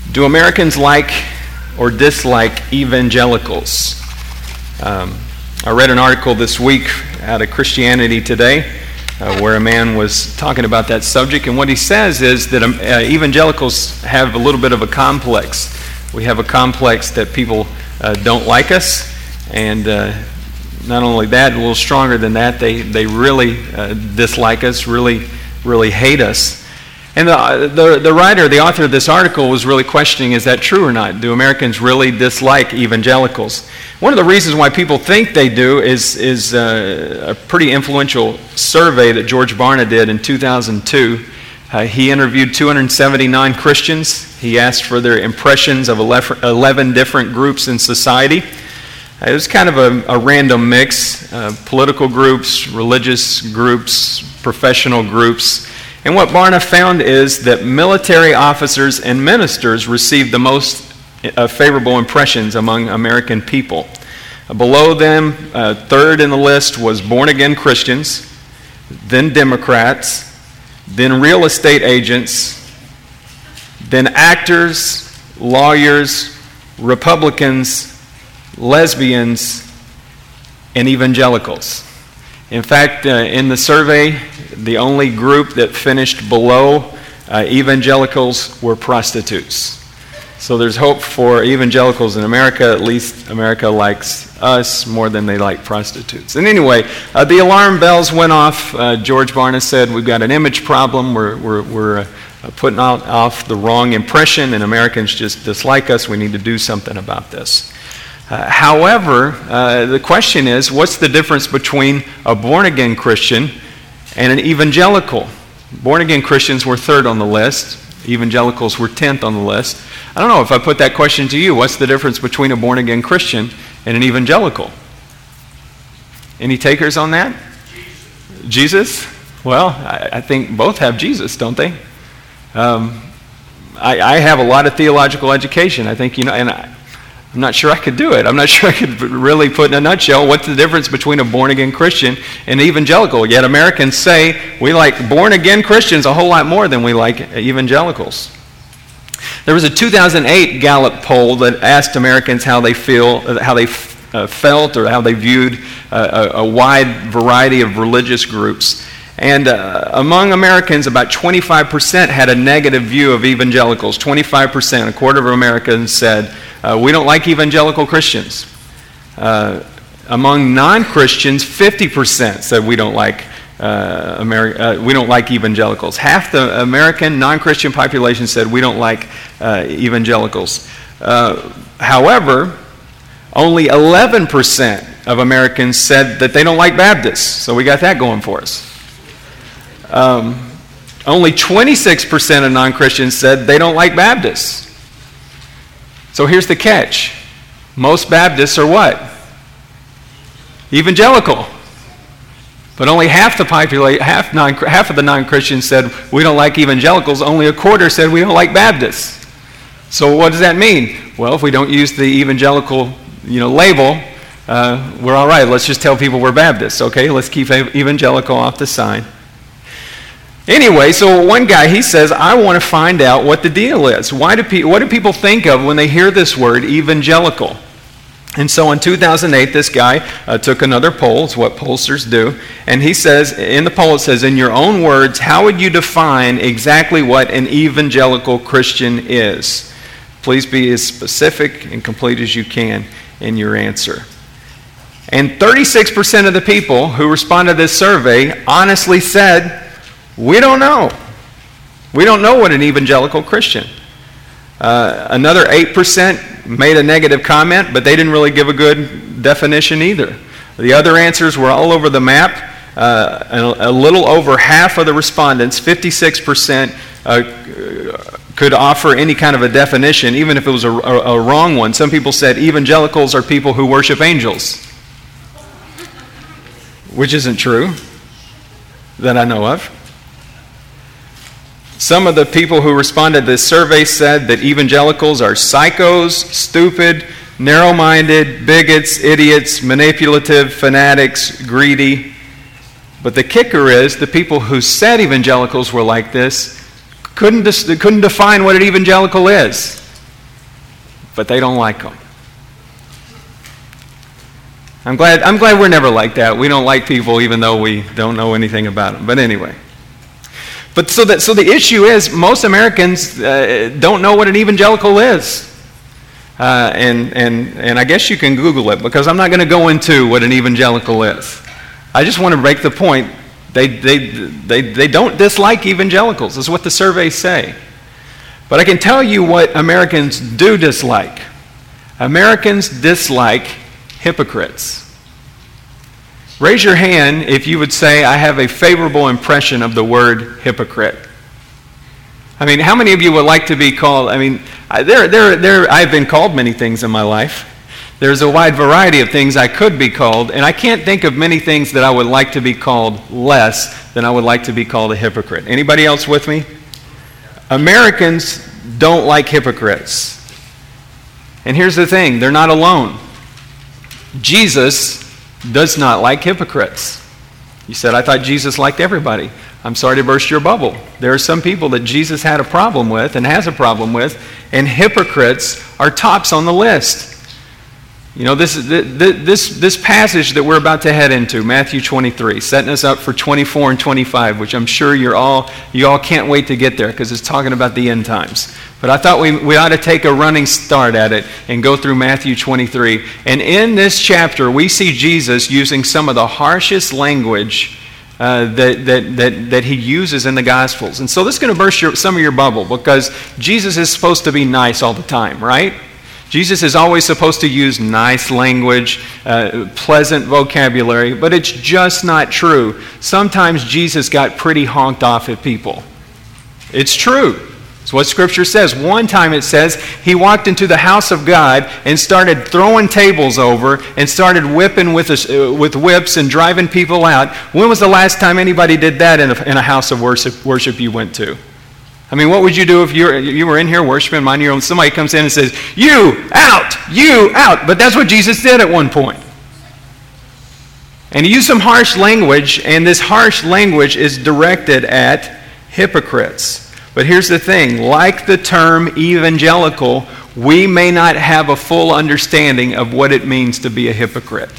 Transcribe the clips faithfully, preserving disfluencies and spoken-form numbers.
Do Americans like or dislike evangelicals? Um, I read an article this week out of Christianity Today uh, where a man was talking about that subject, and what he says is that um, uh, evangelicals have a little bit of a complex. We have a complex that people uh, don't like us, and uh, not only that, a little stronger than that, they, they really uh, dislike us, really, really hate us. And the, the the writer, the author of this article was really questioning, is that true or not? Do Americans really dislike evangelicals? One of the reasons why people think they do is, is uh, a pretty influential survey that George Barna did in two thousand two. Uh, he interviewed two hundred seventy-nine Christians. He asked for their impressions of eleven different groups in society. Uh, it was kind of a, a random mix, uh, political groups, religious groups, professional groups. And what Barna found is that military officers and ministers received the most uh, favorable impressions among American people. Uh, below them, uh, third in the list was born-again Christians, then Democrats, then real estate agents, then actors, lawyers, Republicans, lesbians, and evangelicals. In fact, uh, in the survey, the only group that finished below uh, evangelicals were prostitutes. So there's hope for evangelicals in America. At least America likes us more than they like prostitutes. And anyway, uh, the alarm bells went off. Uh, George Barna said, we've got an image problem. We're, we're, we're uh, putting out, off the wrong impression, and Americans just dislike us. We need to do something about this. Uh, however, uh, the question is, what's the difference between a born-again Christian and an evangelical? Born-again Christians were third on the list. Evangelicals were tenth on the list. I don't know, if I put that question to you, what's the difference between a born-again Christian and an evangelical? Any takers on that? Jesus? Jesus? Well, I, I think both have Jesus, don't they? Um, I, I have a lot of theological education. I think, you know, and I, I'm not sure I could do it. I'm not sure I could really put in a nutshell what's the difference between a born-again Christian and an evangelical. Yet Americans say we like born-again Christians a whole lot more than we like evangelicals. There was a two thousand eight Gallup poll that asked Americans how they feel, how they uh, felt, or how they viewed uh, a, a wide variety of religious groups. And uh, among Americans, about twenty-five percent had a negative view of evangelicals. twenty-five percent, a quarter of Americans said, uh, we don't like evangelical Christians. Uh, among non-Christians, fifty percent said we don't like uh, Ameri- uh, we don't like evangelicals. Half the American non-Christian population said we don't like uh, evangelicals. Uh, however, only eleven percent of Americans said that they don't like Baptists. So we got that going for us. Um, only twenty-six percent of non-Christians said they don't like Baptists. So here's the catch. Most Baptists are what? Evangelical. But only half the population, half, non, half of the non-Christians said we don't like evangelicals. Only a quarter said we don't like Baptists. So what does that mean? Well, if we don't use the evangelical, you know, label, uh, we're all right. Let's just tell people we're Baptists, okay? Let's keep evangelical off the sign. Anyway, so one guy, he says, I want to find out what the deal is. Why do pe- what do people think of when they hear this word, evangelical? And so in two thousand eight, this guy uh, took another poll. It's what pollsters do. And he says, in the poll it says, in your own words, how would you define exactly what an evangelical Christian is? Please be as specific and complete as you can in your answer. And thirty-six percent of the people who responded to this survey honestly said, we don't know. We don't know what an evangelical Christian. Uh, another eight percent made a negative comment, but they didn't really give a good definition either. The other answers were all over the map. Uh, a, a little over half of the respondents, fifty-six percent, uh, could offer any kind of a definition, even if it was a, a, a wrong one. Some people said evangelicals are people who worship angels, which isn't true that I know of. Some of the people who responded to this survey said that evangelicals are psychos, stupid, narrow-minded, bigots, idiots, manipulative, fanatics, greedy. But the kicker is the people who said evangelicals were like this couldn't, dis- couldn't define what an evangelical is. but they don't like them. I'm glad, I'm glad we're never like that. We don't like people even though we don't know anything about them. But anyway. But so, that, so the issue is most Americans uh, don't know what an evangelical is. Uh, and, and, and I guess you can Google it, because I'm not going to go into what an evangelical is. I just want to make the point, they, they, they, they don't dislike evangelicals, is what the surveys say. But I can tell you what Americans do dislike. Americans dislike hypocrites. Raise your hand if you would say, I have a favorable impression of the word hypocrite. I mean, how many of you would like to be called, I mean, there, there, there, I've been called many things in my life. There's a wide variety of things I could be called, and I can't think of many things that I would like to be called less than I would like to be called a hypocrite. Anybody else with me? Americans don't like hypocrites. And here's the thing, they're not alone. Jesus does not like hypocrites. You said, I thought Jesus liked everybody. I'm sorry to burst your bubble. There are some people that Jesus had a problem with and has a problem with, and hypocrites are tops on the list. You know, this, this, this passage that we're about to head into, Matthew twenty-three, setting us up for twenty-four and twenty-five, which I'm sure you're all, you all can't wait to get there because it's talking about the end times. But I thought we, we ought to take a running start at it and go through Matthew twenty-three. And in this chapter, we see Jesus using some of the harshest language uh, that, that, that, that he uses in the Gospels. And so this is going to burst your, some of your bubble, because Jesus is supposed to be nice all the time, right? Jesus is always supposed to use nice language, uh, pleasant vocabulary, but it's just not true. Sometimes Jesus got pretty honked off at people. It's true. It's what Scripture says. One time it says he walked into the house of God and started throwing tables over and started whipping with, a, uh, with whips and driving people out. When was the last time anybody did that in a, in a house of worship, worship you went to? I mean, what would you do if you were, you were in here worshiping, minding your own, somebody comes in and says, you out, you out. But that's what Jesus did at one point. And he used some harsh language, and this harsh language is directed at hypocrites. But here's the thing, like the term evangelical, we may not have a full understanding of what it means to be a hypocrite.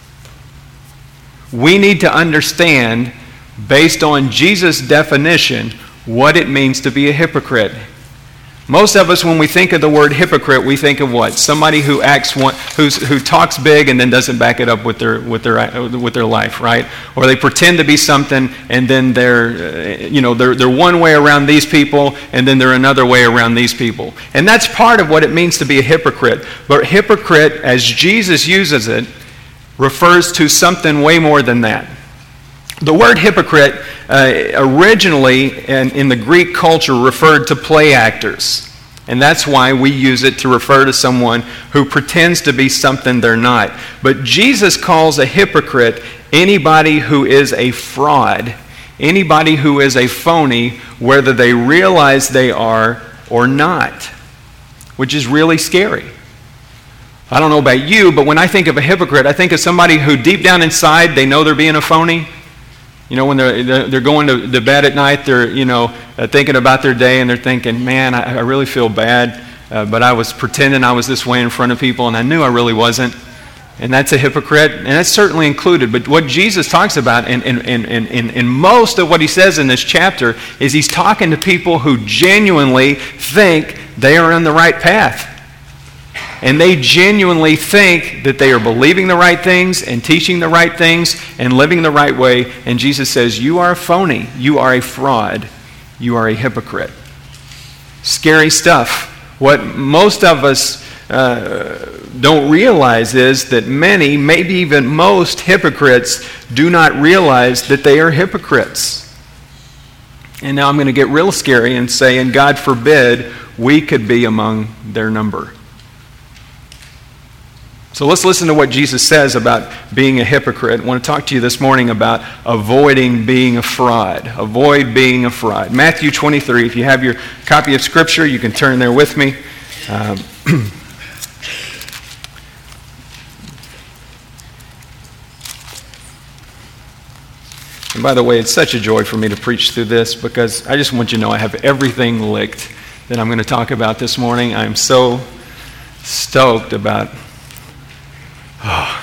We need to understand, based on Jesus' definition, what it means to be a hypocrite. Most of us, when we think of the word hypocrite, we think of what? Somebody who acts one, who's, who talks big and then doesn't back it up with their with their with their life, right? Or they pretend to be something and then they're, you know, they're they're one way around these people and then they're another way around these people. And that's part of what it means to be a hypocrite. But hypocrite, as Jesus uses it, refers to something way more than that. The word hypocrite uh, originally in, in the Greek culture referred to play actors. And that's why we use it to refer to someone who pretends to be something they're not. But Jesus calls a hypocrite anybody who is a fraud, anybody who is a phony, whether they realize they are or not, which is really scary. I don't know about you, but when I think of a hypocrite, I think of somebody who deep down inside, they know they're being a phony. You know, when they're they're going to, to bed at night, they're, you know, uh, thinking about their day, and they're thinking, man, I, I really feel bad, uh, but I was pretending I was this way in front of people, and I knew I really wasn't. And that's a hypocrite, and that's certainly included. But what Jesus talks about, and in, in, in, in, in most of what he says in this chapter, is he's talking to people who genuinely think they are on the right path. And they genuinely think that they are believing the right things and teaching the right things and living the right way. And Jesus says, you are a phony. You are a fraud. You are a hypocrite. Scary stuff. What most of us uh, don't realize is that many, maybe even most hypocrites do not realize that they are hypocrites. And now I'm going to get real scary and say, and God forbid, we could be among their number. So let's listen to what Jesus says about being a hypocrite. I want to talk to you this morning about avoiding being a fraud. Avoid being a fraud. Matthew twenty-three, if you have your copy of Scripture, you can turn there with me. Um, and by the way, it's such a joy for me to preach through this, because I just want you to know I have everything licked that I'm going to talk about this morning. I'm so... stoked about... Oh.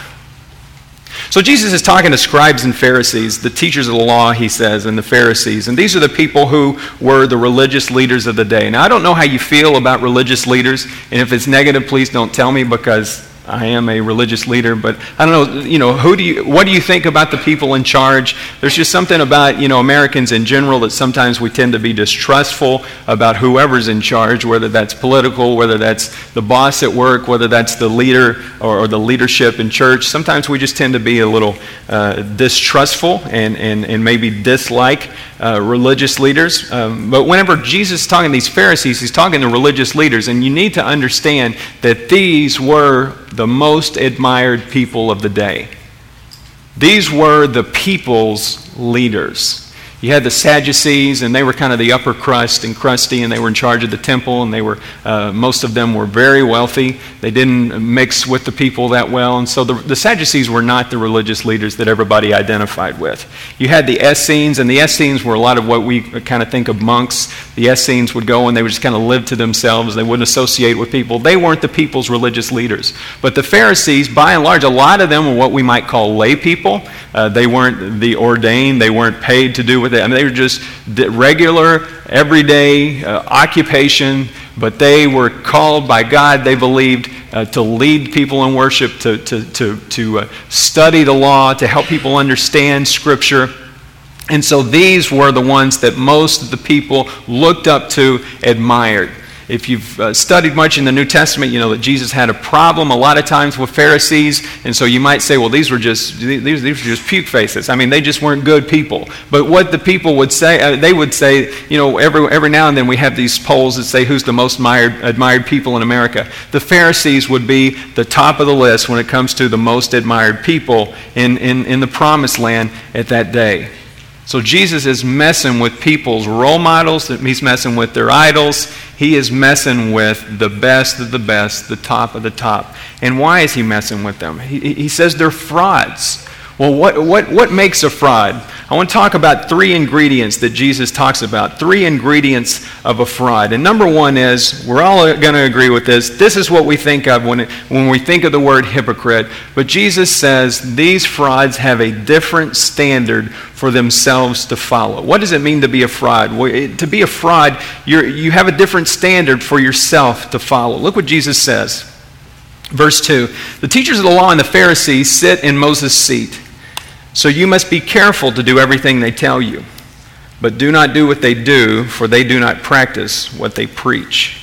So Jesus is talking to scribes and Pharisees, the teachers of the law, he says, and the Pharisees. And these are the people who were the religious leaders of the day. Now, I don't know how you feel about religious leaders, and if it's negative, please don't tell me, because I am a religious leader, but I don't know, you know, who do you, what do you think about the people in charge? There's just something about, you know, Americans in general that sometimes we tend to be distrustful about whoever's in charge, whether that's political, whether that's the boss at work, whether that's the leader or, or the leadership in church. Sometimes we just tend to be a little uh, distrustful and, and, and maybe dislike uh, religious leaders. Um, but whenever Jesus is talking to these Pharisees, he's talking to religious leaders, and you need to understand that these were the most admired people of the day. These were the people's leaders. You had the Sadducees, and they were kind of the upper crust and crusty, and they were in charge of the temple, and they were uh, most of them were very wealthy. They didn't mix with the people that well, and so the, the Sadducees were not the religious leaders that everybody identified with. You had the Essenes, and the Essenes were a lot of what we kind of think of monks. The Essenes would go and they would just kind of live to themselves. They wouldn't associate with people. They weren't the people's religious leaders. But the Pharisees, by and large, a lot of them were what we might call lay people. Uh, they weren't the ordained. They weren't paid to do with it. I mean, they were just regular, everyday uh, occupation, but they were called by God, they believed, uh, to lead people in worship, to, to, to, to uh, study the law, to help people understand Scripture. And so these were the ones that most of the people looked up to, admired. If you've uh, studied much in the New Testament, you know that Jesus had a problem a lot of times with Pharisees, and so you might say, well, these were just these, these were just puke faces. I mean, they just weren't good people. But what the people would say, uh, they would say, you know, every every now and then we have these polls that say who's the most admired, admired people in America. The Pharisees would be the top of the list when it comes to the most admired people in, in, in the Promised Land at that day. So Jesus is messing with people's role models. He's messing with their idols. He is messing with the best of the best, the top of the top. And why is he messing with them? He, he says they're frauds. Well, what, what, what makes a fraud? I want to talk about three ingredients that Jesus talks about. Three ingredients of a fraud. And number one is, we're all going to agree with this, this is what we think of when, it, when we think of the word hypocrite. But Jesus says these frauds have a different standard for themselves to follow. What does it mean to be a fraud? Well, it, to be a fraud, you're, you have a different standard for yourself to follow. Look what Jesus says. Verse two, the teachers of the law and the Pharisees sit in Moses' seat. So you must be careful to do everything they tell you. But do not do what they do, for they do not practice what they preach.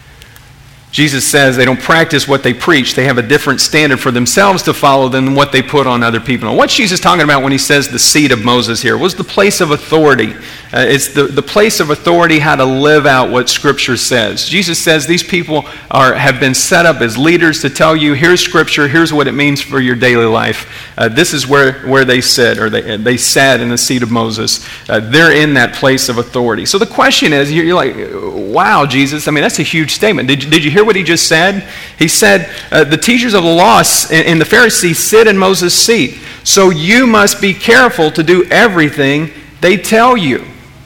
Jesus says they don't practice what they preach. They have a different standard for themselves to follow than what they put on other people. Now, what's Jesus talking about when he says the seat of Moses here? It was the place of authority. Uh, it's the, the place of authority, how to live out what Scripture says. Jesus says these people are have been set up as leaders to tell you, here's Scripture, here's what it means for your daily life. Uh, this is where, where they sit, or they, they sat in the seat of Moses. Uh, they're in that place of authority. So the question is, you're, you're like, wow, Jesus, I mean, that's a huge statement. Did, did you hear what he just said? He said, uh, the teachers of the law and the Pharisees sit in Moses' seat. So you must be careful to do everything they tell you.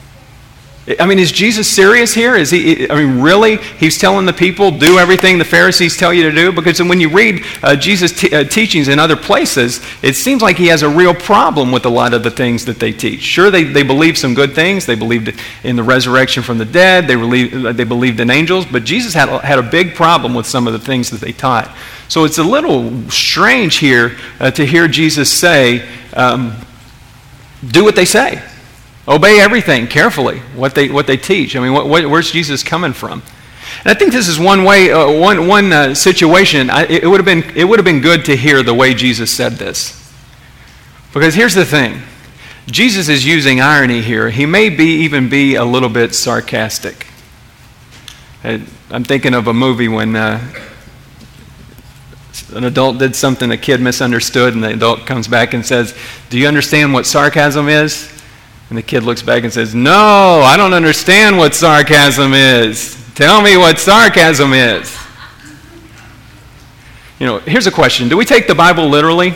I mean, is Jesus serious here? Is he? I mean, really? He's telling the people, do everything the Pharisees tell you to do? Because when you read uh, Jesus' t- uh, teachings in other places, it seems like he has a real problem with a lot of the things that they teach. Sure, they, they believed some good things. They believed in the resurrection from the dead. They, relieved, they believed in angels. But Jesus had, had a big problem with some of the things that they taught. So it's a little strange here uh, to hear Jesus say, um, do what they say. Obey everything carefully, what they what they teach. I mean, what, what, where's Jesus coming from? And I think this is one way, uh, one one uh, situation. I, it would have been it would have been good to hear the way Jesus said this, because here's the thing: Jesus is using irony here. He may be even be a little bit sarcastic. I'm thinking of a movie when uh, an adult did something a kid misunderstood, and the adult comes back and says, "Do you understand what sarcasm is?" And the kid looks back and says, "No, I don't understand what sarcasm is. Tell me what sarcasm is." You know, here's a question. Do we take the Bible literally?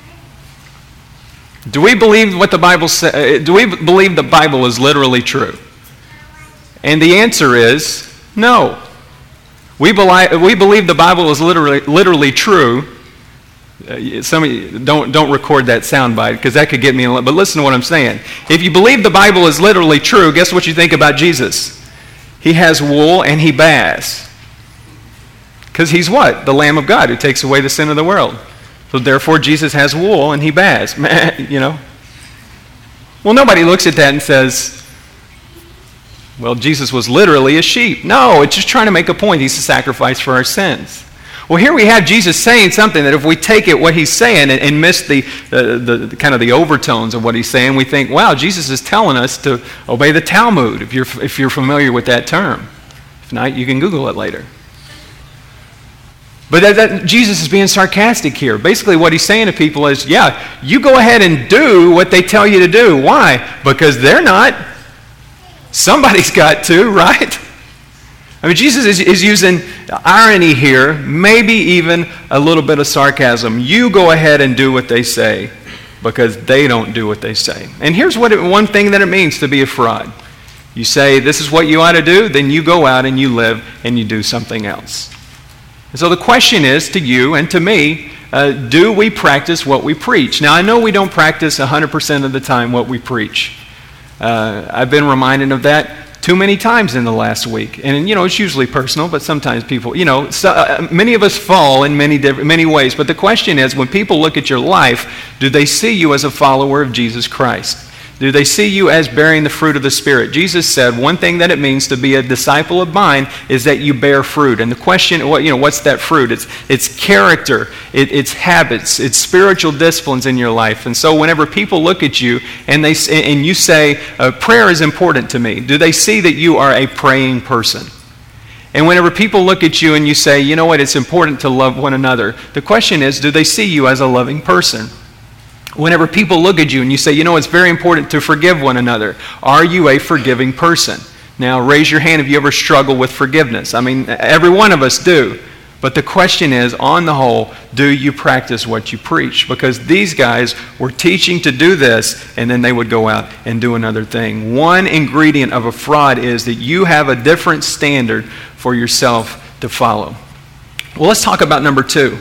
Do we believe what the Bible says? Do we believe the Bible is literally true? And the answer is no. We believe, we believe the Bible is literally, literally true. Uh, some of you don't, don't record that soundbite because that could get me in a, but listen to what I'm saying. If you believe the Bible is literally true, guess what you think about Jesus? He has wool and he baths. Because he's what? The Lamb of God who takes away the sin of the world. So therefore Jesus has wool and he baths. You know? Well, nobody looks at that and says, well, Jesus was literally a sheep. No, it's just trying to make a point. He's a sacrifice for our sins. Well, here we have Jesus saying something that if we take it what he's saying and, and miss the, the, the, the kind of the overtones of what he's saying, we think, wow, Jesus is telling us to obey the Talmud, if you're, if you're familiar with that term. If not, you can Google it later. But that, that, Jesus is being sarcastic here. Basically what he's saying to people is, yeah, you go ahead and do what they tell you to do. Why? Because they're not. Somebody's got to, right? I mean, Jesus is, is using irony here, maybe even a little bit of sarcasm. You go ahead and do what they say because they don't do what they say. And here's what it, one thing that it means to be a fraud. You say, this is what you ought to do, then you go out and you live and you do something else. And so the question is to you and to me, uh, do we practice what we preach? Now, I know we don't practice one hundred percent of the time what we preach. Uh, I've been reminded of that too many times in the last week. And, you know, it's usually personal, but sometimes people, you know, so, uh, many of us fall in many different, many ways. But the question is, when people look at your life, do they see you as a follower of Jesus Christ? Do they see you as bearing the fruit of the Spirit? Jesus said one thing that it means to be a disciple of mine is that you bear fruit. And the question, what you know, what's that fruit? It's it's character, it, it's habits, it's spiritual disciplines in your life. And so whenever people look at you and they and you say, uh, prayer is important to me, do they see that you are a praying person? And whenever people look at you and you say, you know what, it's important to love one another, the question is, do they see you as a loving person? Whenever people look at you and you say, you know, it's very important to forgive one another, are you a forgiving person? Now, raise your hand if you ever struggle with forgiveness. I mean, every one of us do. But the question is, on the whole, do you practice what you preach? Because these guys were teaching to do this, and then they would go out and do another thing. One ingredient of a fraud is that you have a different standard for yourself to follow. Well, let's talk about number two.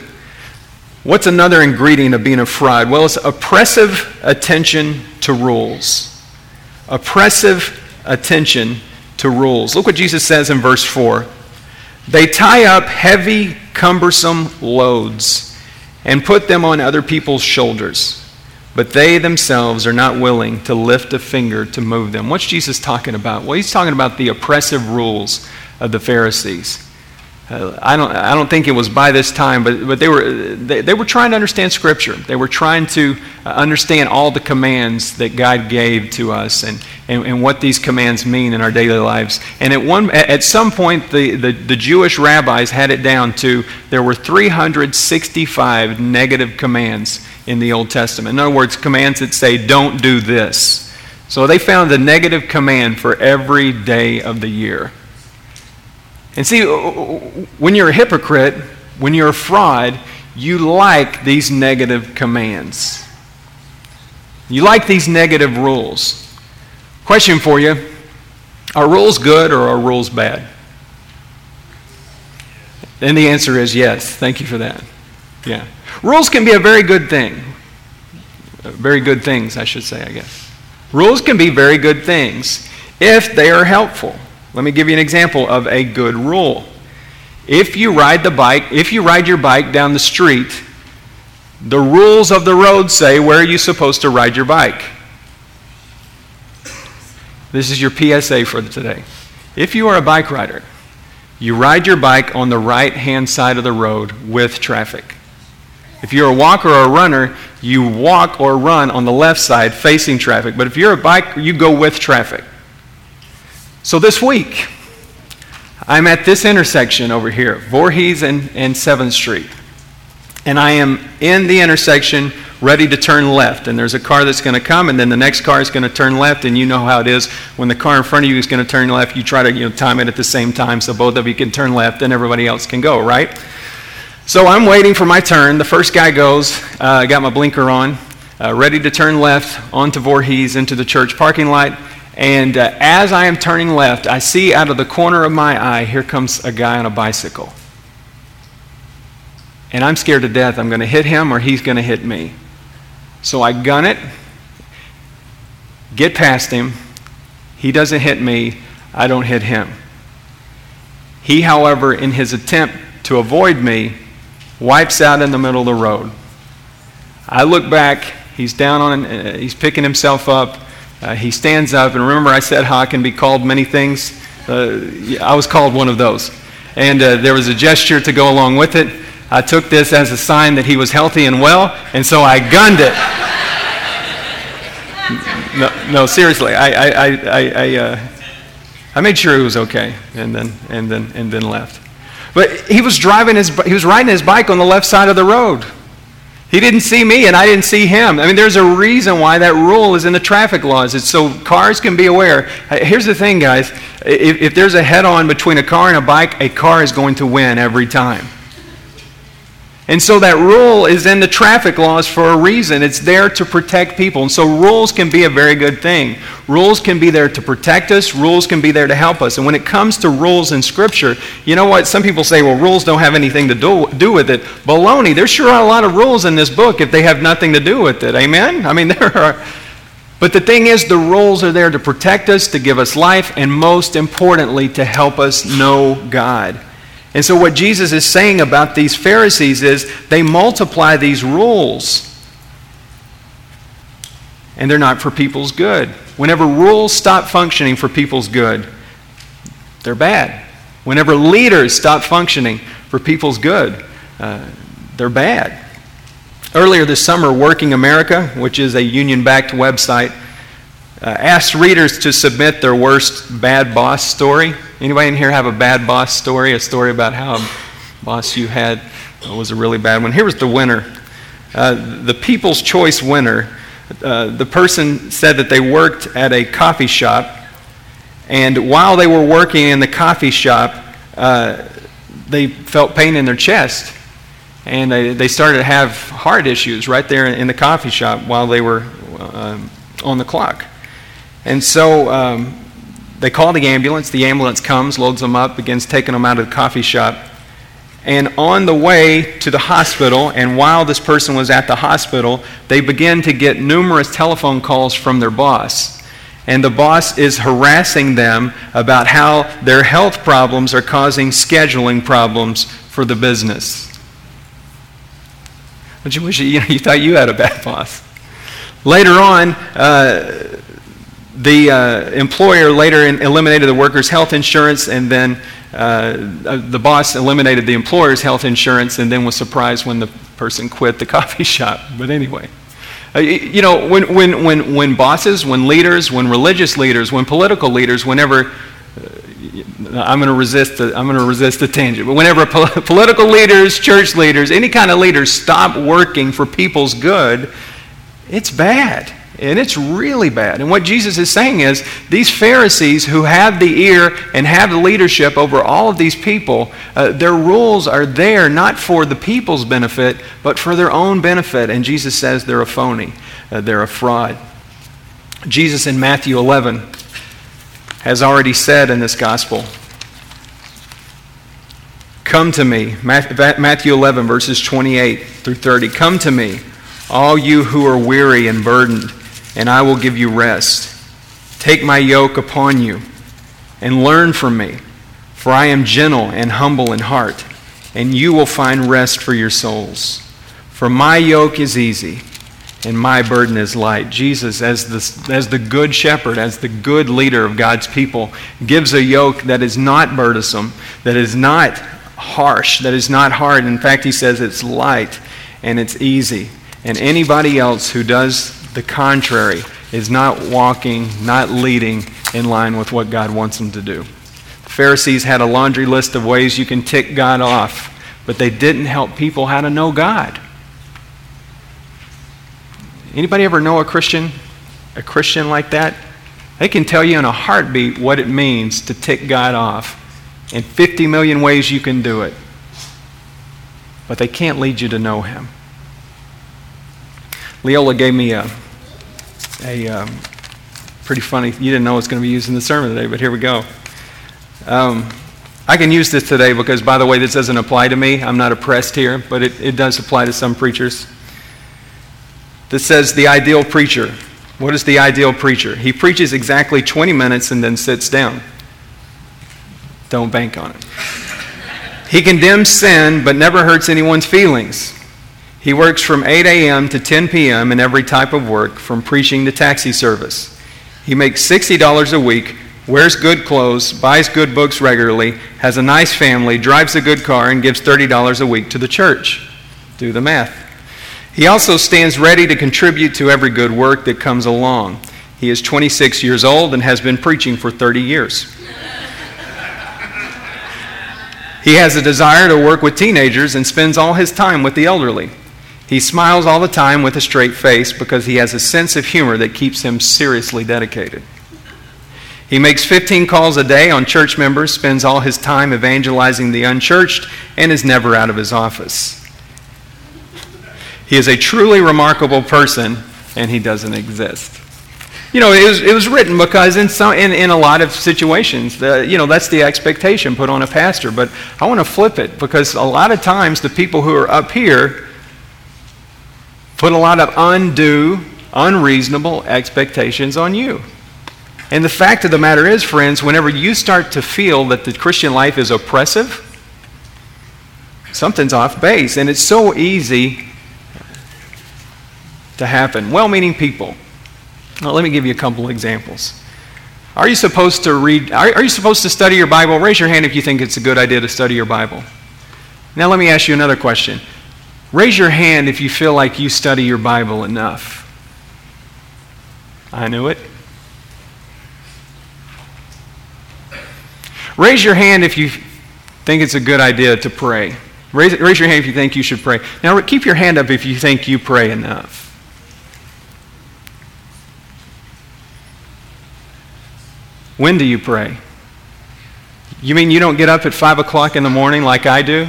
What's another ingredient of being a fraud? Well, it's oppressive attention to rules. Oppressive attention to rules. Look what Jesus says in verse four. They tie up heavy, cumbersome loads and put them on other people's shoulders, but they themselves are not willing to lift a finger to move them. What's Jesus talking about? Well, he's talking about the oppressive rules of the Pharisees. Uh, I don't. I don't think it was by this time, but but they were they, they were trying to understand Scripture. They were trying to uh, understand all the commands that God gave to us, and, and, and what these commands mean in our daily lives. And at one at some point, the, the, the Jewish rabbis had it down to there were three hundred sixty-five negative commands in the Old Testament. In other words, commands that say, "Don't do this." So they found the negative command for every day of the year. And see, when you're a hypocrite, when you're a fraud, you like these negative commands. You like these negative rules. Question for you, are rules good or are rules bad? And the answer is yes. Thank you for that. Yeah. Rules can be a very good thing. Very good things, I should say, I guess. Rules can be very good things if they are helpful. Let me give you an example of a good rule. If you ride the bike, if you ride your bike down the street, the rules of the road say where are you supposed to ride your bike. This is your P S A for today. If you are a bike rider, you ride your bike on the right-hand side of the road with traffic. If you're a walker or a runner, you walk or run on the left side facing traffic. But if you're a bike, you go with traffic. So this week, I'm at this intersection over here, Voorhees and, and seventh Street. And I am in the intersection ready to turn left. And there's a car that's going to come, and then the next car is going to turn left. And you know how it is. When the car in front of you is going to turn left, you try to you know, time it at the same time so both of you can turn left and everybody else can go, right? So I'm waiting for my turn. The first guy goes. Uh, I got my blinker on, uh, ready to turn left onto Voorhees into the church parking lot. And uh, as I am turning left, I see out of the corner of my eye, here comes a guy on a bicycle. And I'm scared to death. I'm going to hit him or he's going to hit me. So I gun it, get past him. He doesn't hit me. I don't hit him. He, however, in his attempt to avoid me, wipes out in the middle of the road. I look back. He's down on, uh, he's picking himself up. Uh, he stands up. And remember I said how I can be called many things? Uh, I was called one of those. And uh, there was a gesture to go along with it. I took this as a sign that he was healthy and well, and so I gunned it. No, no, seriously. I, I, I, I, I, uh, I made sure he was okay, and then, and then, and then left. But he was driving his, he was riding his bike on the left side of the road. He didn't see me, and I didn't see him. I mean, there's a reason why that rule is in the traffic laws. It's so cars can be aware. Here's the thing, guys. If, if there's a head-on between a car and a bike, a car is going to win every time. And so that rule is in the traffic laws for a reason. It's there to protect people. And so rules can be a very good thing. Rules can be there to protect us. Rules can be there to help us. And when it comes to rules in Scripture, you know what? Some people say, well, rules don't have anything to do, do with it. Baloney. There sure are a lot of rules in this book if they have nothing to do with it. Amen? I mean, there are. But the thing is, the rules are there to protect us, to give us life, and most importantly, to help us know God. And so what Jesus is saying about these Pharisees is they multiply these rules. And they're not for people's good. Whenever rules stop functioning for people's good, they're bad. Whenever leaders stop functioning for people's good, uh, they're bad. Earlier this summer, Working America, which is a union-backed website, uh, asked readers to submit their worst bad boss story. Anybody in here have a bad boss story? A story about how a boss you had was a really bad one? Here was the winner. Uh, the People's Choice winner. Uh, the person said that they worked at a coffee shop, and while they were working in the coffee shop, uh, they felt pain in their chest. And they, they started to have heart issues right there in the coffee shop while they were um, on the clock. And so um, they call the ambulance. The ambulance comes, loads them up, begins taking them out of the coffee shop. And on the way to the hospital, and while this person was at the hospital, they begin to get numerous telephone calls from their boss. And the boss is harassing them about how their health problems are causing scheduling problems for the business. But you wish you, you thought you had a bad boss. Later on, uh, the uh, employer later in, eliminated the workers' health insurance, and then uh, the boss eliminated the employer's health insurance, and then was surprised when the person quit the coffee shop. But anyway, uh, you know, when when when when bosses, when leaders, when religious leaders, when political leaders, whenever I'm going to resist the, I'm going to resist the tangent. But whenever po- political leaders, church leaders, any kind of leaders stop working for people's good, it's bad. And it's really bad. And what Jesus is saying is these Pharisees who have the ear and have the leadership over all of these people, uh, their rules are there not for the people's benefit, but for their own benefit. And Jesus says they're a phony. Uh, they're a fraud. Jesus in Matthew eleven has already said in this gospel, come to me, Matthew eleven, verses twenty-eight through thirty. Come to me, all you who are weary and burdened, and I will give you rest. Take my yoke upon you and learn from me, for I am gentle and humble in heart, and you will find rest for your souls. For my yoke is easy and my burden is light. Jesus, as the, as the good shepherd, as the good leader of God's people, gives a yoke that is not burdensome, that is not harsh, that is not hard. In fact, he says it's light and it's easy. And anybody else who does the contrary is not walking, not leading in line with what God wants them to do. The Pharisees had a laundry list of ways you can tick God off, but they didn't help people how to know God. Anybody ever know a Christian, a Christian like that? They can tell you in a heartbeat what it means to tick God off. In fifty million ways you can do it. But they can't lead you to know Him. Leola gave me a, a um, Pretty funny. You didn't know it's going to be used in the sermon today, but here we go. Um, I can use this today because, by the way, this doesn't apply to me. I'm not oppressed here, but it, it does apply to some preachers. This says the ideal preacher. What is the ideal preacher? He preaches exactly twenty minutes and then sits down. Don't bank on it. He condemns sin but never hurts anyone's feelings. He works from eight a.m. to ten p.m. in every type of work, from preaching to taxi service. He makes sixty dollars a week, wears good clothes, buys good books regularly, has a nice family, drives a good car, and gives thirty dollars a week to the church. Do the math. He also stands ready to contribute to every good work that comes along. He is twenty-six years old and has been preaching for thirty years. He has a desire to work with teenagers and spends all his time with the elderly. He smiles all the time with a straight face because he has a sense of humor that keeps him seriously dedicated. He makes fifteen calls a day on church members, spends all his time evangelizing the unchurched, and is never out of his office. He is a truly remarkable person, and he doesn't exist. You know, it was, it was written because in, some, in, in a lot of situations, the, you know, that's the expectation put on a pastor. But I want to flip it because a lot of times the people who are up here put a lot of undue, unreasonable expectations on you. And the fact of the matter is, friends, whenever you start to feel that the Christian life is oppressive, something's off base. And it's so easy to happen. Well-meaning people. Well, let me give you a couple examples. Are you supposed to read, are, are you supposed to study your Bible? Raise your hand if you think it's a good idea to study your Bible. Now let me ask you another question. Raise your hand if you feel like you study your Bible enough. I knew it. Raise your hand if you think it's a good idea to pray. Raise, raise your hand if you think you should pray. Now keep your hand up if you think you pray enough. When do you pray? You mean you don't get up at five o'clock in the morning like I do?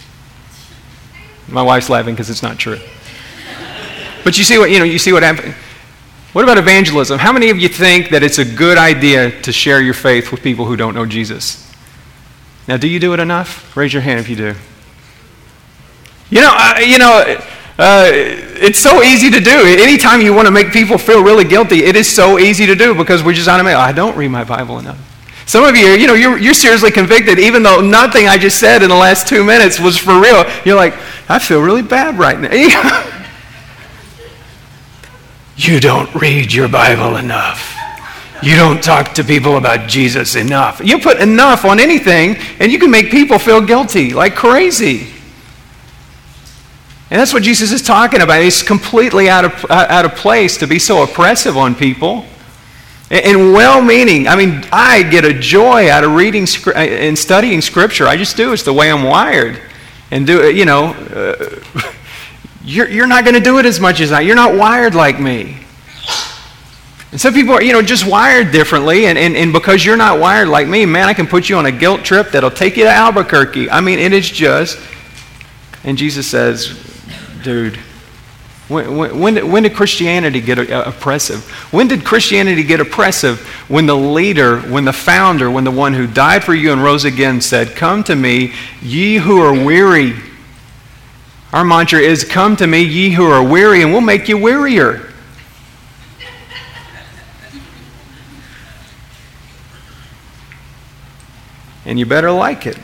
My wife's laughing because it's not true. But you see what, you know, you see what happens. What about evangelism? How many of you think that it's a good idea to share your faith with people who don't know Jesus? Now, do you do it enough? Raise your hand if you do. You know, uh, you know, uh, it's so easy to do. Anytime you want to make people feel really guilty, it is so easy to do because we're just automatic. I don't read my Bible enough. Some of you, you know, you're, you're seriously convicted, even though nothing I just said in the last two minutes was for real. You're like, I feel really bad right now. You don't read your Bible enough. You don't talk to people about Jesus enough. You put enough on anything, and you can make people feel guilty like crazy. And that's what Jesus is talking about. It's completely out of, out of place to be so oppressive on people. And well-meaning, I mean, I get a joy out of reading and studying Scripture. I just do. It's the way I'm wired. And do you know, uh, you're you're not going to do it as much as I. You're not wired like me. And some people are, you know, just wired differently. And, and, and because you're not wired like me, man, I can put you on a guilt trip that'll take you to Albuquerque. I mean, it is just. And Jesus says, dude, When, when, did, when did Christianity get oppressive? When did Christianity get oppressive? When the leader, when the founder, when the one who died for you and rose again said, come to me, ye who are weary. Our mantra is, come to me, ye who are weary, and we'll make you wearier. And you better like it.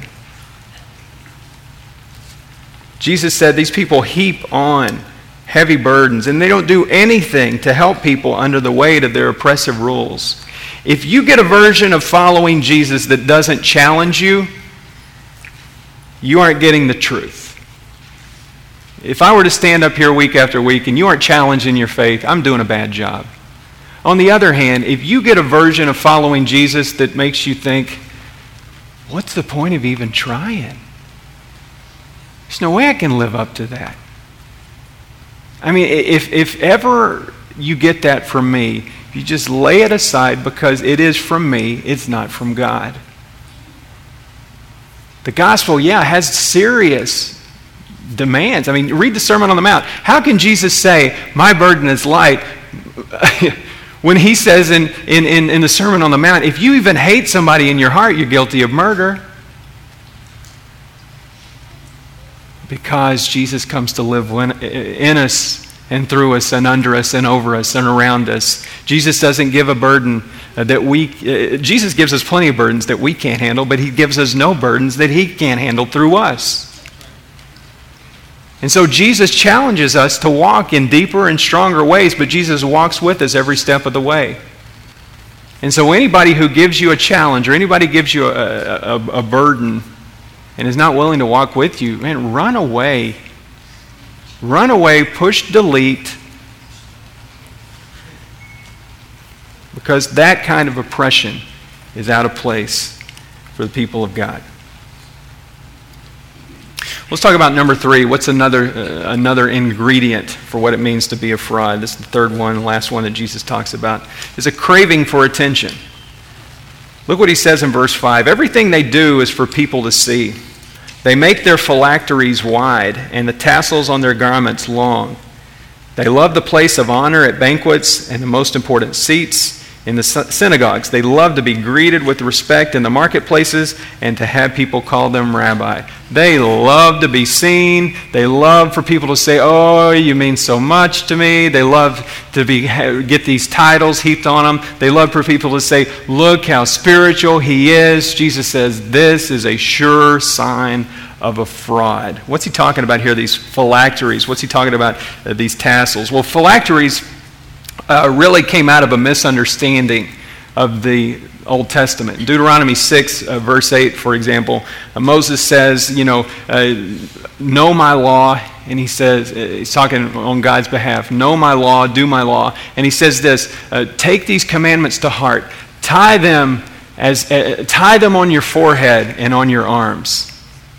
Jesus said these people heap on heavy burdens, and they don't do anything to help people under the weight of their oppressive rules. If you get a version of following Jesus that doesn't challenge you, you aren't getting the truth. If I were to stand up here week after week and you aren't challenged in your faith, I'm doing a bad job. On the other hand, if you get a version of following Jesus that makes you think, what's the point of even trying? There's no way I can live up to that. I mean, if, if ever you get that from me, you just lay it aside because it is from me, it's not from God. The gospel, yeah, has serious demands. I mean, read the Sermon on the Mount. How can Jesus say, my burden is light, When he says in, in, in, in the Sermon on the Mount, if you even hate somebody in your heart, you're guilty of murder. Because Jesus comes to live in us and through us and under us and over us and around us. Jesus doesn't give a burden that we, uh, Jesus gives us plenty of burdens that we can't handle, but he gives us no burdens that he can't handle through us. And so Jesus challenges us to walk in deeper and stronger ways, but Jesus walks with us every step of the way. And so anybody who gives you a challenge or anybody gives you a, a, a burden and is not willing to walk with you, man, run away. Run away, push delete, because that kind of oppression is out of place for the people of God. Let's talk about number three. What's another uh, another ingredient for what it means to be a fraud? This is the third one, the last one that Jesus talks about, is a craving for attention. Look what he says in verse five. Everything they do is for people to see. They make their phylacteries wide and the tassels on their garments long. They love the place of honor at banquets and the most important seats in the synagogues. They love to be greeted with respect in the marketplaces and to have people call them rabbi. They love to be seen. They love for people to say, oh, you mean so much to me. They love to be get these titles heaped on them. They love for people to say, look how spiritual he is. Jesus says this is a sure sign of a fraud. What's he talking about here, these phylacteries? What's he talking about, uh, these tassels? Well, phylacteries Uh, really came out of a misunderstanding of the Old Testament. In Deuteronomy six, uh, verse eight, for example, uh, Moses says, you know, uh, know my law, and he says, uh, he's talking on God's behalf, know my law, do my law, and he says this, uh, take these commandments to heart, tie them as uh, tie them on your forehead and on your arms.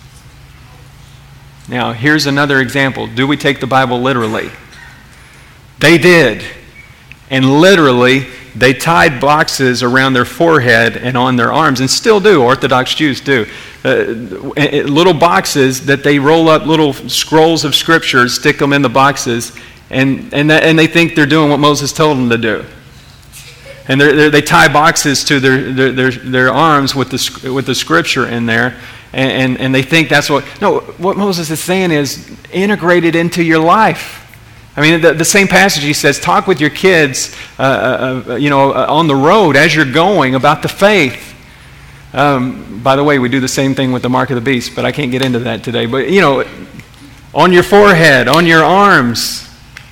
Now, here's another example. Do we take the Bible literally? They did. And literally, they tied boxes around their forehead and on their arms, and still do. Orthodox Jews do. Uh, little boxes that they roll up, little scrolls of Scripture, stick them in the boxes, and and, that, and they think they're doing what Moses told them to do. And they're, they're, they tie boxes to their their, their, their arms with the with the Scripture in there, and, and, and they think that's what... No, what Moses is saying is integrate it into your life. I mean, the, the same passage, he says, talk with your kids, uh, uh, you know, uh, on the road as you're going about the faith. Um, by the way, we do the same thing with the mark of the beast, but I can't get into that today. But, you know, on your forehead, on your arms.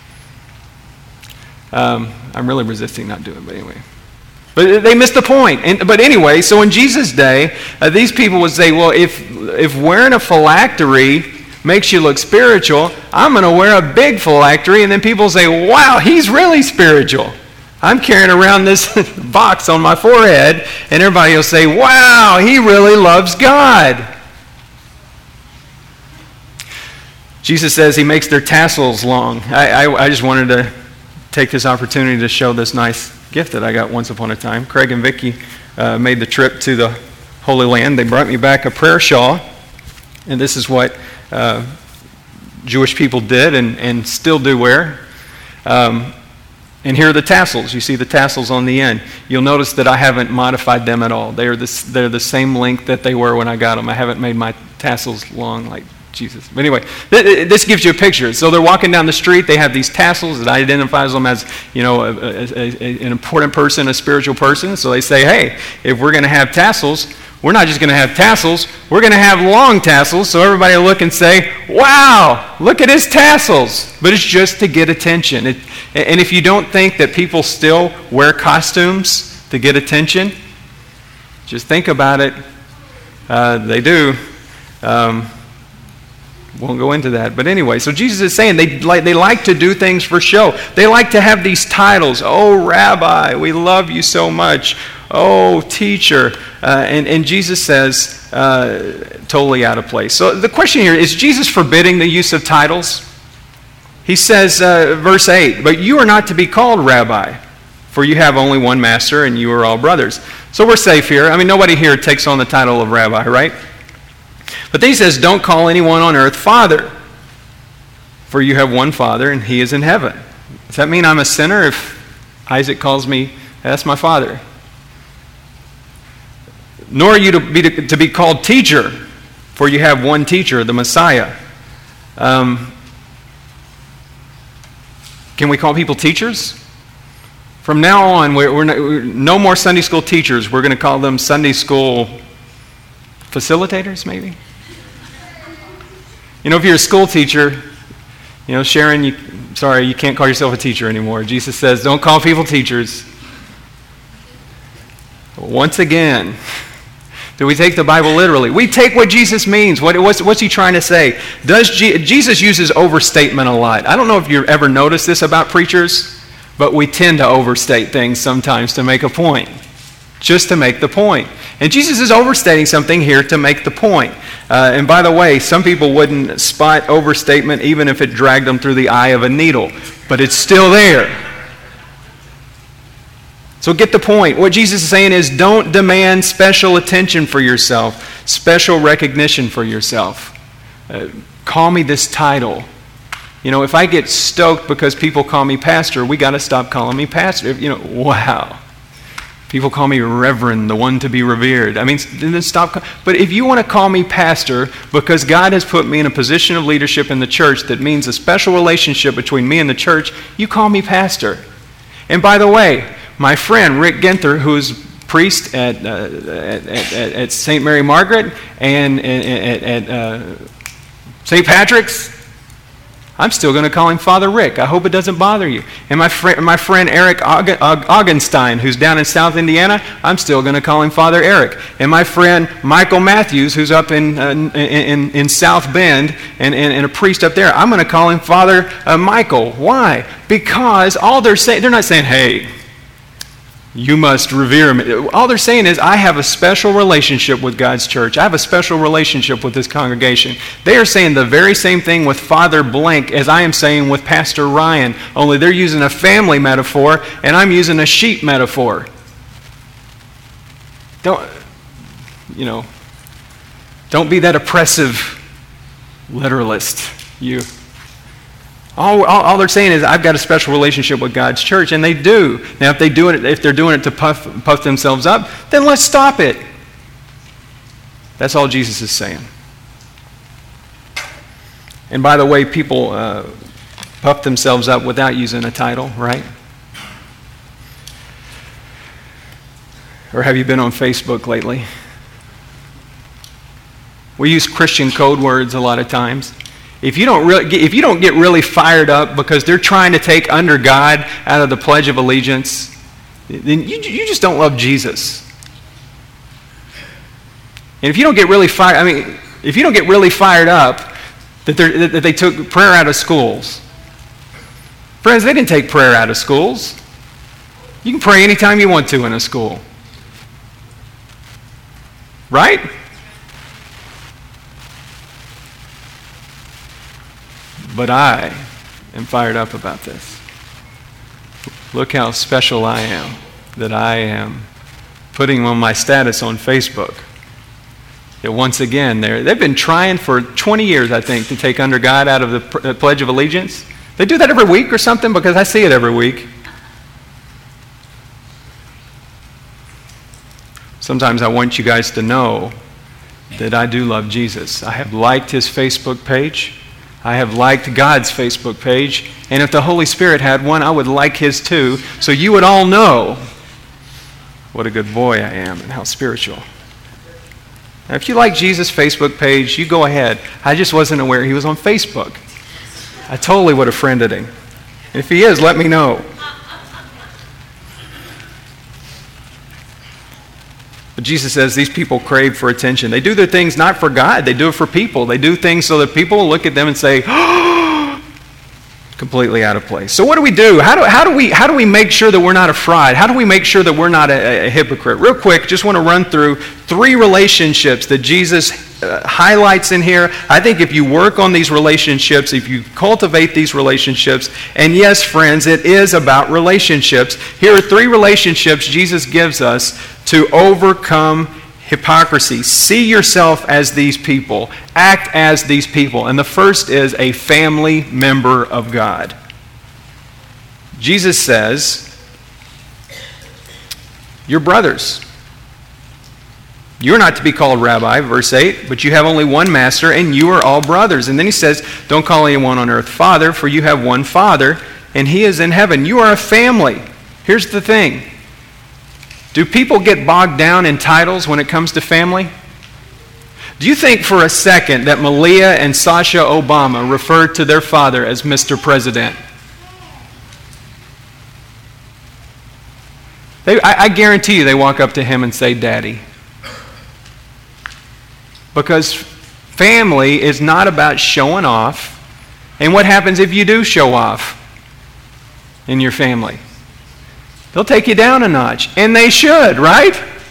Um, I'm really resisting not doing it, but anyway. But they missed the point. And, but anyway, so in Jesus' day, uh, these people would say, well, if if wearing a phylactery makes you look spiritual, I'm going to wear a big phylactery, and then people say, wow, he's really spiritual. I'm carrying around this box on my forehead, and everybody will say, wow, he really loves God. Jesus says he makes their tassels long. I, I, I just wanted to take this opportunity to show this nice gift that I got once upon a time. Craig and Vicki uh, made the trip to the Holy Land. They brought me back a prayer shawl, and this is what Uh, Jewish people did and, and still do wear. Um, and here are the tassels. You see the tassels on the end. You'll notice that I haven't modified them at all. They're the, they're the same length that they were when I got them. I haven't made my tassels long like Jesus. But anyway, th- this gives you a picture. So they're walking down the street. They have these tassels that identifies them as, you know, a, a, a, an important person, a spiritual person. So they say, hey, if we're going to have tassels, we're not just going to have tassels, we're going to have long tassels, so everybody will look and say, wow, look at his tassels. But it's just to get attention. It, and if you don't think that people still wear costumes to get attention, just think about it. Uh, they do. Um, won't go into that. But anyway, so Jesus is saying they like, they like to do things for show. They like to have these titles. Oh, Rabbi, we love you so much. Oh, teacher. Uh, and, and Jesus says, uh, totally out of place. So the question here, is Jesus forbidding the use of titles? He says, uh, verse eight, but you are not to be called Rabbi, for you have only one master and you are all brothers. So we're safe here. I mean, nobody here takes on the title of Rabbi, right? But then he says, don't call anyone on earth Father, for you have one Father and he is in heaven. Does that mean I'm a sinner if Isaac calls me, that's my father. Nor are you to be, to, to be called teacher, for you have one teacher, the Messiah. Um, can we call people teachers? From now on, we're, we're, not, we're no more Sunday school teachers. We're going to call them Sunday school facilitators, maybe? You know, if you're a school teacher, you know, Sharon, you, sorry, you can't call yourself a teacher anymore. Jesus says, don't call people teachers. Once again, do we take the Bible literally? We take what Jesus means. What, what's, what's he trying to say? Does G, Jesus uses overstatement a lot. I don't know if you've ever noticed this about preachers, but we tend to overstate things sometimes to make a point. Just to make the point. And Jesus is overstating something here to make the point. Uh, and by the way, some people wouldn't spot overstatement even if it dragged them through the eye of a needle. But it's still there. So get the point. What Jesus is saying is don't demand special attention for yourself, special recognition for yourself. Uh, call me this title. You know, if I get stoked because people call me pastor, we got to stop calling me pastor. You know, wow. People call me reverend, the one to be revered. I mean, then stop. But if you want to call me pastor because God has put me in a position of leadership in the church that means a special relationship between me and the church, you call me pastor. And by the way, my friend Rick Ginther, who's priest at, uh, at, at, at Saint Mary Margaret and at, at uh, Saint Patrick's, I'm still going to call him Father Rick. I hope it doesn't bother you. And my, fr- my friend Eric Aug- Aug- Augenstein, who's down in South Indiana, I'm still going to call him Father Eric. And my friend Michael Matthews, who's up in uh, in, in, in South Bend and, and, and a priest up there, I'm going to call him Father uh, Michael. Why? Because all they're saying, they're not saying, hey, you must revere me. All they're saying is, I have a special relationship with God's church. I have a special relationship with this congregation. They are saying the very same thing with Father Blank as I am saying with Pastor Ryan, only they're using a family metaphor and I'm using a sheep metaphor. Don't, you know, don't be that oppressive literalist, you. All, all, all they're saying is, I've got a special relationship with God's church, and they do. Now, if they do it, if they're doing it to puff, puff themselves up, then let's stop it. That's all Jesus is saying. And by the way, people uh, puff themselves up without using a title, right? Or have you been on Facebook lately? We use Christian code words a lot of times. If you don't really, if you don't get really fired up because they're trying to take under God out of the Pledge of Allegiance, then you, you just don't love Jesus. And if you don't get really fired, I mean, if you don't get really fired up that, that they took prayer out of schools, friends, they didn't take prayer out of schools. You can pray anytime you want to in a school, right? But I am fired up about this. Look how special I am that I am putting on my status on Facebook. That once again, they've been trying for twenty years, I think, to take under God out of the Pledge of Allegiance. They do that every week or something because I see it every week. Sometimes I want you guys to know that I do love Jesus. I have liked his Facebook page. I have liked God's Facebook page, and if the Holy Spirit had one, I would like his too, so you would all know what a good boy I am and how spiritual. Now, if you like Jesus' Facebook page, you go ahead. I just wasn't aware he was on Facebook. I totally would have friended him. If he is, let me know. But Jesus says these people crave for attention. They do their things not for God. They do it for people. They do things so that people will look at them and say, oh, completely out of place. So what do we do? How do, how do we, how do we make sure that we're not a fraud? How do we make sure that we're not a, a hypocrite? Real quick, just want to run through three relationships that Jesus uh, highlights in here. I think if you work on these relationships, if you cultivate these relationships, and yes, friends, it is about relationships. Here are three relationships Jesus gives us to overcome hypocrisy. See yourself as these people. Act as these people. And the first is a family member of God. Jesus says You're brothers. You're not to be called rabbi, verse eight, but you have only one master, and you are all brothers. And then he says, don't call anyone on earth father, for you have one Father, and he is in heaven. You are a family. Here's the thing. Do people get bogged down in titles when it comes to family? Do you think for a second that Malia and Sasha Obama referred to their father as Mister President? They, I, I guarantee you they walk up to him and say, Daddy. Because family is not about showing off. And what happens if you do show off in your family? They'll take you down a notch. And they should, right?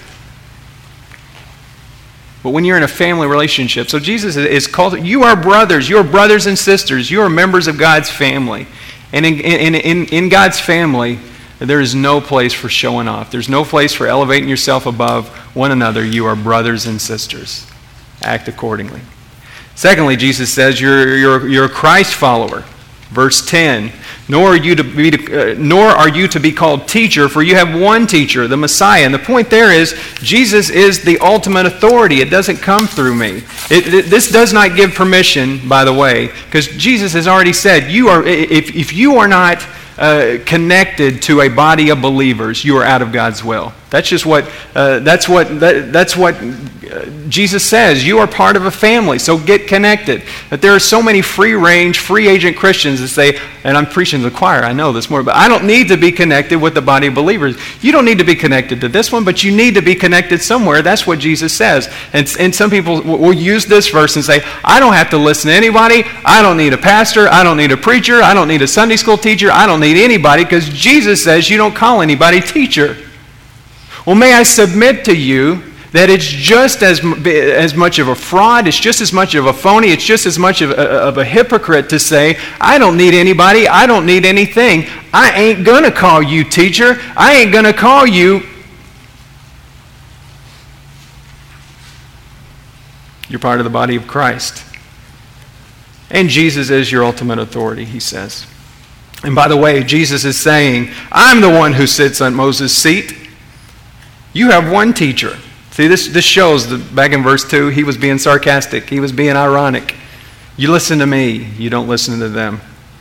But when you're in a family relationship, so Jesus is called, you are brothers, you are brothers and sisters, you are members of God's family. And in, in, in, in God's family, there is no place for showing off. There's no place for elevating yourself above one another. You are brothers and sisters. Act accordingly. Secondly, Jesus says you're, you're, you're a Christ follower. Verse ten, nor are you to be uh, nor are you to be called teacher, for you have one teacher, the Messiah. And the point there is, Jesus is the ultimate authority. It doesn't come through me. It, it, this does not give permission, by the way, because Jesus has already said, you are if if you are not uh, connected to a body of believers, you are out of God's will. That's just what uh, that's what that, that's what uh, Jesus says. You are part of a family, so get connected. But there are so many free-range, free-agent Christians that say, and I'm preaching to the choir, I know this more, but I don't need to be connected with the body of believers. You don't need to be connected to this one, but you need to be connected somewhere. That's what Jesus says. And, and some people will use this verse and say, I don't have to listen to anybody. I don't need a pastor. I don't need a preacher. I don't need a Sunday school teacher. I don't need anybody, because Jesus says you don't call anybody teacher. Well, may I submit to you that it's just as, as much of a fraud, it's just as much of a phony, it's just as much of a, of a hypocrite to say, I don't need anybody, I don't need anything. I ain't going to call you teacher. I ain't going to call you. You're part of the body of Christ. And Jesus is your ultimate authority, he says. And by the way, Jesus is saying, I'm the one who sits on Moses' seat. You have one teacher. See, this, this shows that back in verse two, he was being sarcastic. He was being ironic. You listen to me. You don't listen to them.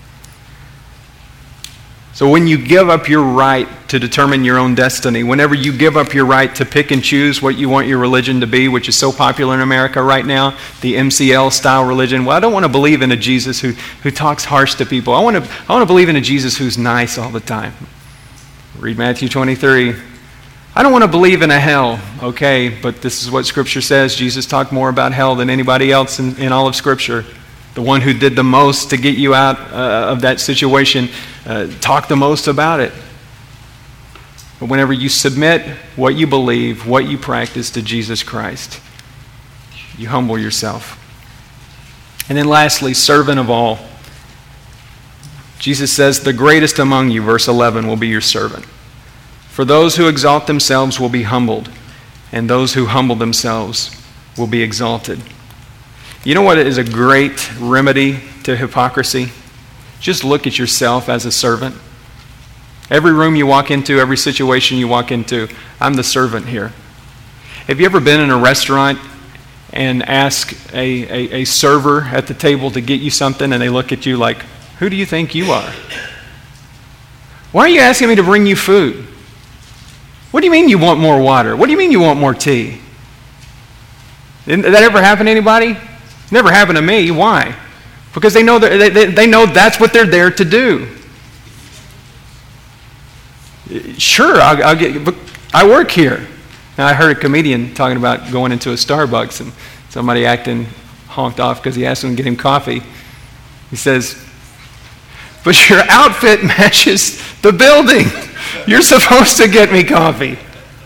So when you give up your right to determine your own destiny, whenever you give up your right to pick and choose what you want your religion to be, which is so popular in America right now, the M C L-style religion, well, I don't want to believe in a Jesus who, who talks harsh to people. I want to, I want to believe in a Jesus who's nice all the time. Read Matthew twenty-three. I don't want to believe in a hell, okay, but this is what Scripture says. Jesus talked more about hell than anybody else in, in all of Scripture. The one who did the most to get you out uh, of that situation uh, talked the most about it. But whenever you submit what you believe, what you practice to Jesus Christ, you humble yourself. And then lastly, servant of all. Jesus says, the greatest among you, verse eleven, will be your servant. For those who exalt themselves will be humbled, and those who humble themselves will be exalted. You know what is a great remedy to hypocrisy? Just look at yourself as a servant. Every room you walk into, every situation you walk into, I'm the servant here. Have you ever been in a restaurant and ask a, a, a server at the table to get you something, and they look at you like, who do you think you are? Why are you asking me to bring you food? What do you mean you want more water? What do you mean you want more tea? Did that ever happen to anybody? Never happened to me. Why? Because they know that they, they, they know that's what they're there to do. Sure, I'll, I'll get. But I work here. Now I heard a comedian talking about going into a Starbucks and somebody acting honked off because he asked him to get him coffee. He says, "But your outfit matches the building. You're supposed to get me coffee."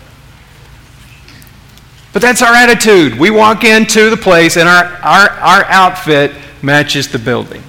But that's our attitude. We walk into the place and our, our, our outfit matches the building.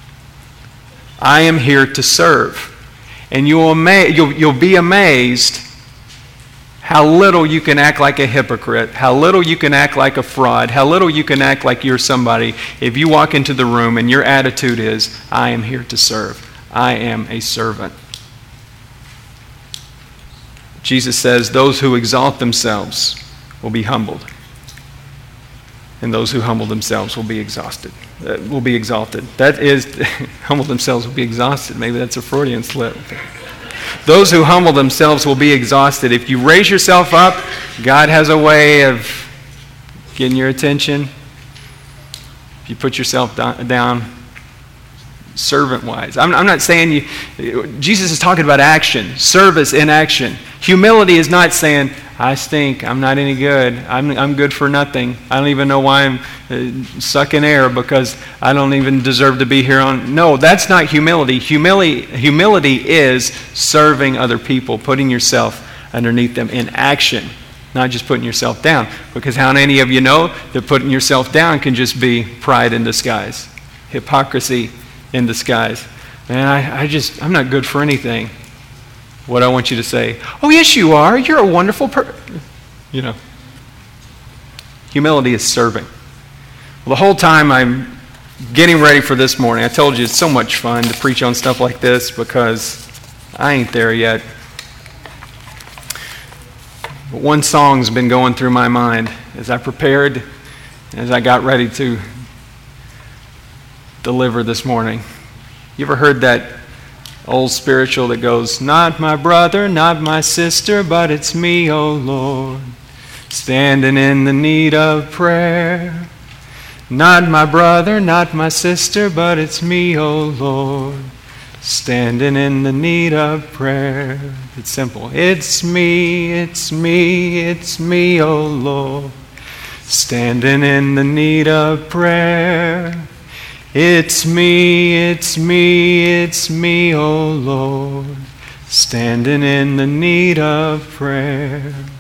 I am here to serve. And you'll, ama- you'll, you'll be amazed how little you can act like a hypocrite, how little you can act like a fraud, how little you can act like you're somebody if you walk into the room and your attitude is, I am here to serve. I am a servant. Jesus says, those who exalt themselves will be humbled, and those who humble themselves will be exhausted. Uh, will be exalted. That is, humble themselves will be exhausted. Maybe that's a Freudian slip. Those who humble themselves will be exhausted. If you raise yourself up, God has a way of getting your attention. If you put yourself do- down, servant-wise. I'm, I'm not saying you... Jesus is talking about action, service in action. Humility is not saying, I stink, I'm not any good, I'm, I'm good for nothing. I don't even know why I'm uh, sucking air because I don't even deserve to be here on... No, that's not humility. Humility, humility is serving other people, putting yourself underneath them in action, not just putting yourself down. Because how many of you know that putting yourself down can just be pride in disguise, hypocrisy in disguise. Man, I, I just, I'm not good for anything. What I want you to say, oh yes you are, you're a wonderful person. You know. Humility is serving. Well, the whole time I'm getting ready for this morning, I told you it's so much fun to preach on stuff like this because I ain't there yet. But one song's been going through my mind as I prepared, as I got ready to deliver this morning. You ever heard that old spiritual that goes, not my brother, not my sister, but it's me, oh Lord, standing in the need of prayer. Not my brother, not my sister, but it's me, oh Lord, standing in the need of prayer. It's simple. It's me, it's me, it's me, oh Lord, standing in the need of prayer. It's me, it's me, it's me, oh Lord, standing in the need of prayer.